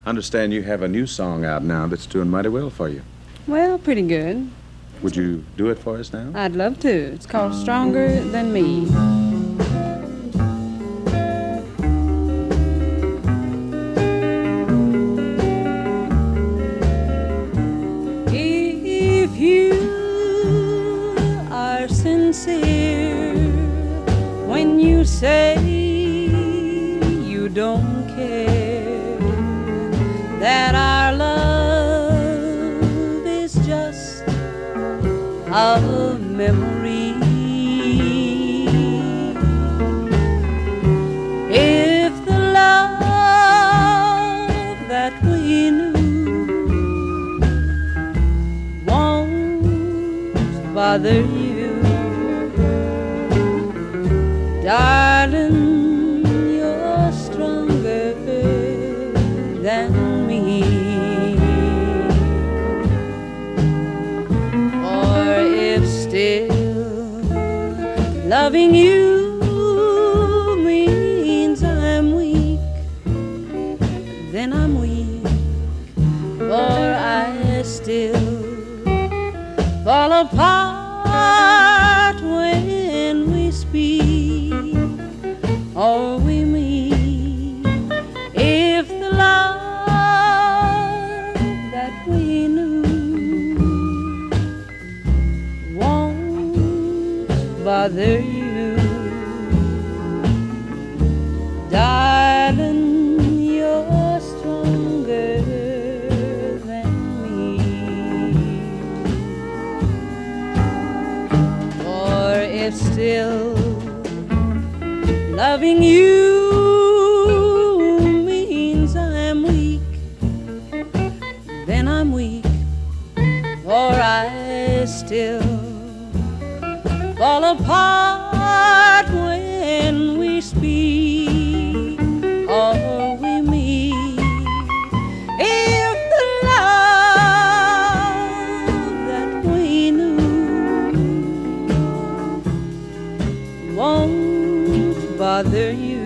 Understand you have a new song out now that's doing mighty well for you. Well, pretty good. Would you do it for us now? I'd love to. It's called Stronger Than Me. If you are sincere when you say you don't care, that our love is just a memory, if the love that we knew won't bother you, darling, you're stronger than me. Or if still loving you means I'm weak, then I'm weak. For I still fall apart when we speak or we meet. If the love that we knew won't bother you, darling, you're stronger than me. Or if still loving you means I'm weak, then I'm weak. For I still fall apart when we speak or we meet. If the love that we knew won't bother you,